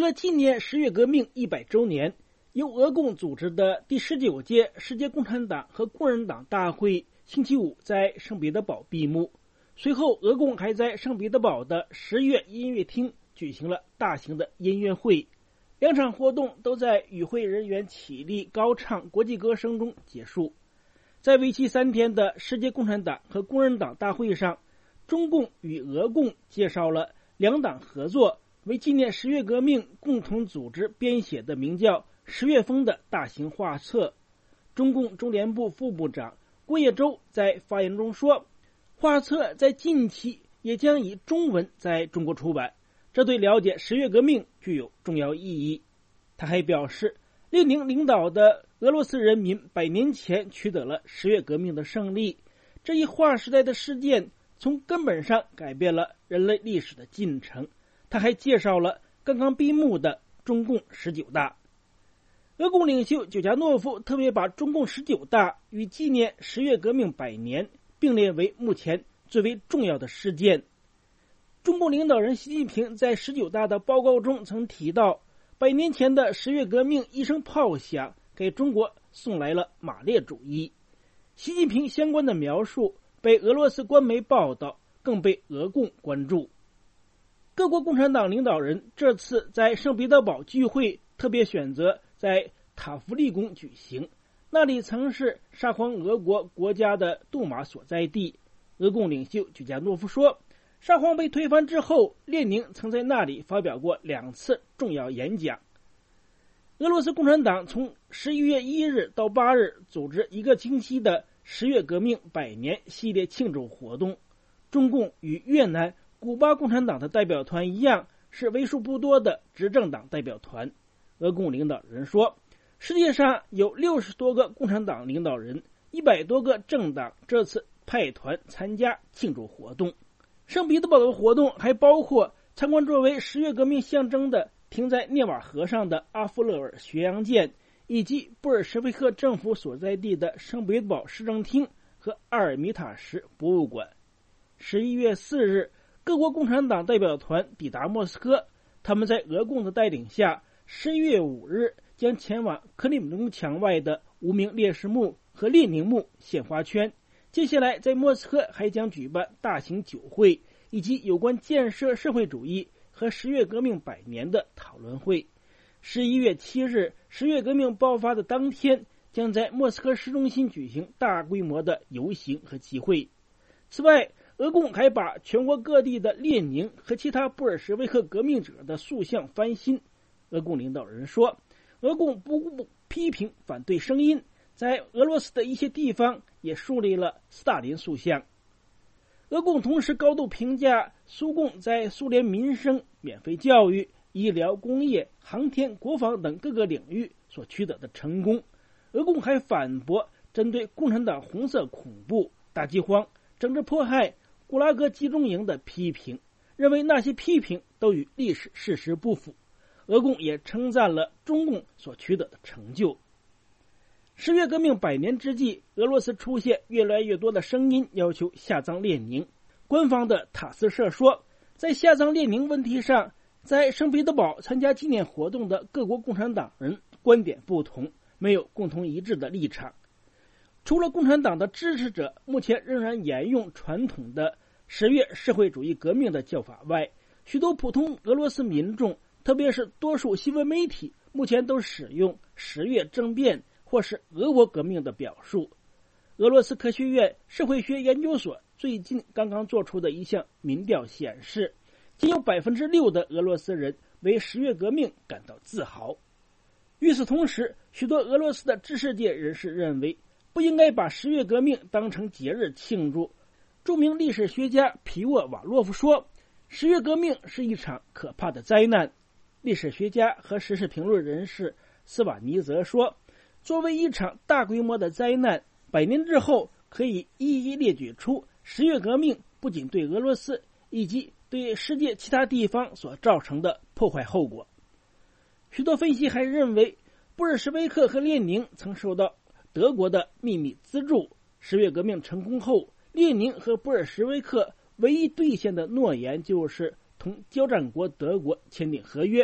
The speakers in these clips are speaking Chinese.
了纪念十月革命100周年，由俄共组织的第19届世界共产党和工人党大会星期五在圣彼得堡闭幕。随后，俄共还在圣彼得堡的10月音乐厅举行了大型的音乐会。两场活动都在与会人员起立高唱国际歌声中结束。在为期3天的世界共产党和工人党大会上，中共与俄共介绍了两党合作为纪念十月革命共同组织编写的名叫《十月风》的大型画册。中共中联部副部长郭叶洲在发言中说，画册在近期也将以中文在中国出版，这对了解十月革命具有重要意义。他还表示，列宁领导的俄罗斯人民100年前取得了十月革命的胜利，这一划时代的事件从根本上改变了人类历史的进程。他还介绍了刚刚闭幕的中共19大。俄共领袖久加诺夫特别把中共19大与纪念十月革命100年并列为目前最为重要的事件。中共领导人习近平在19大的报告中曾提到，100年前的十月革命一声炮响，给中国送来了马列主义。习近平相关的描述被俄罗斯官媒报道，更被俄共关注。各国共产党领导人这次在圣彼得堡聚会特别选择在塔夫利宫举行，那里曾是沙皇俄国国家的杜马所在地。俄共领袖久加诺夫说，沙皇被推翻之后，列宁曾在那里发表过2次重要演讲。俄罗斯共产党从11月1日到8日组织1个星期的十月革命100年系列庆祝活动。中共与越南、古巴共产党的代表团一样，是为数不多的执政党代表团。俄共领导人说，世界上有60多个共产党领导人，100多个政党这次派团参加庆祝活动。圣彼得堡的活动还包括参观作为十月革命象征的停在涅瓦河上的阿夫勒尔巡洋舰，以及布尔什维克政府所在地的圣彼得堡市政厅和阿尔米塔什博物馆。11月4日，各国共产党代表团抵达莫斯科，他们在俄共的带领下，11月5日将前往克里姆林宫墙外的无名烈士墓和列宁墓献花圈。接下来在莫斯科还将举办大型酒会，以及有关建设社会主义和十月革命100年的讨论会。11月7日，十月革命爆发的当天，将在莫斯科市中心举行大规模的游行和集会。此外，俄共还把全国各地的列宁和其他布尔什维克革命者的塑像翻新。俄共领导人说，俄共不顾批评反对声音，在俄罗斯的一些地方也树立了斯大林塑像。俄共同时高度评价苏共在苏联民生、免费教育、医疗、工业、航天、国防等各个领域所取得的成功。俄共还反驳针对共产党红色恐怖、大饥荒、政治迫害、古拉格集中营的批评，认为那些批评都与历史事实不符。俄共也称赞了中共所取得的成就。十月革命100年之际，俄罗斯出现越来越多的声音要求下葬列宁。官方的塔斯社说，在下葬列宁问题上，在圣彼得堡参加纪念活动的各国共产党人观点不同，没有共同一致的立场。除了共产党的支持者目前仍然沿用传统的十月社会主义革命的叫法外，许多普通俄罗斯民众，特别是多数新闻媒体，目前都使用十月政变或是俄国革命的表述。俄罗斯科学院社会学研究所最近刚刚做出的一项民调显示，仅有 6% 的俄罗斯人为十月革命感到自豪。与此同时，许多俄罗斯的知识界人士认为，不应该把十月革命当成节日庆祝。著名历史学家皮沃瓦洛夫说，十月革命是一场可怕的灾难。历史学家和时事评论人士斯瓦尼则说，作为一场大规模的灾难，100年之后可以一一列举出十月革命不仅对俄罗斯以及对世界其他地方所造成的破坏后果。许多分析还认为，布尔什维克和列宁曾受到德国的秘密资助。十月革命成功后，列宁和布尔什维克唯一兑现的诺言就是同交战国德国签订合约，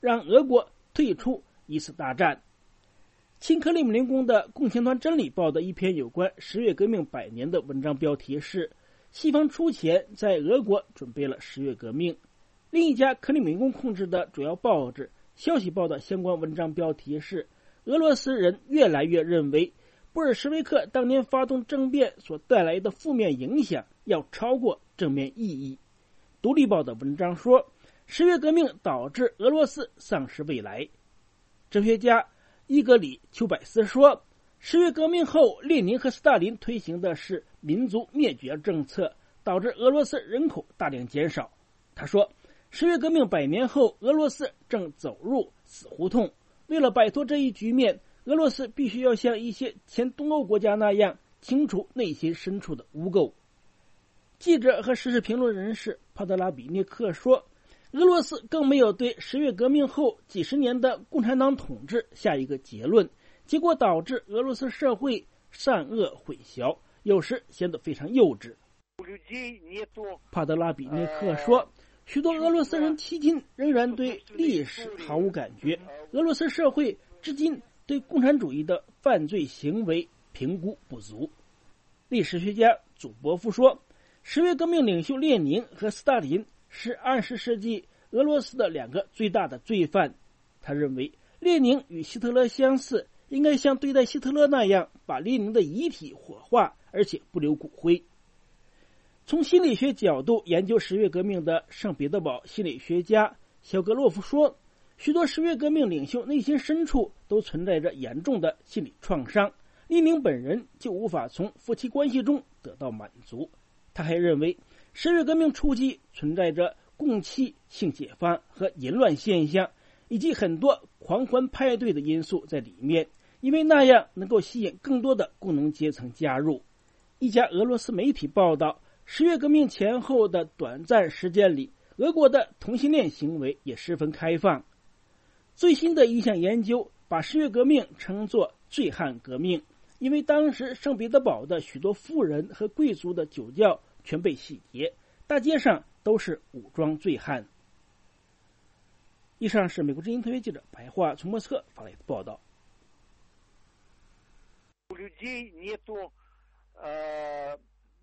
让俄国退出一次大战。亲克里姆林宫的共青团真理报的一篇有关十月革命100年的文章标题是西方出钱在俄国准备了十月革命。另一家克里姆林宫控制的主要报纸消息报的相关文章标题是俄罗斯人越来越认为布尔什维克当年发动政变所带来的负面影响要超过正面意义。独立报的文章说十月革命导致俄罗斯丧失未来。哲学家伊格里·丘百斯说十月革命后列宁和斯大林推行的是民族灭绝政策，导致俄罗斯人口大量减少。他说十月革命100年后俄罗斯正走入死胡同，为了摆脱这一局面，俄罗斯必须要像一些前东欧国家那样清除内心深处的污垢。记者和时事评论人士帕德拉比涅克说俄罗斯更没有对十月革命后几十年的共产党统治下一个结论，结果导致俄罗斯社会善恶混淆，有时显得非常幼稚。帕德拉比涅克说许多俄罗斯人迄今仍然对历史毫无感觉，俄罗斯社会至今对共产主义的犯罪行为评估不足。历史学家祖波夫说十月革命领袖列宁和斯大林是20世纪俄罗斯的2个最大的罪犯。他认为列宁与希特勒相似，应该像对待希特勒那样把列宁的遗体火化，而且不留骨灰。从心理学角度研究十月革命的圣彼得堡心理学家肖格洛夫说许多十月革命领袖内心深处都存在着严重的心理创伤，列宁本人就无法从夫妻关系中得到满足。他还认为十月革命初期存在着共妻性解放和淫乱现象，以及很多狂欢派对的因素在里面，因为那样能够吸引更多的工农阶层加入。一家俄罗斯媒体报道十月革命前后的短暂时间里，俄国的同性恋行为也十分开放。最新的一项研究把十月革命称作醉汉革命，因为当时圣彼得堡的许多富人和贵族的酒窖全被洗劫，大街上都是武装醉汉。以上是美国之音特约记者白桦从莫斯科发来的报道。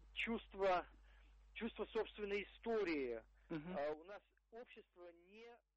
чувство собственной истории. У нас общество не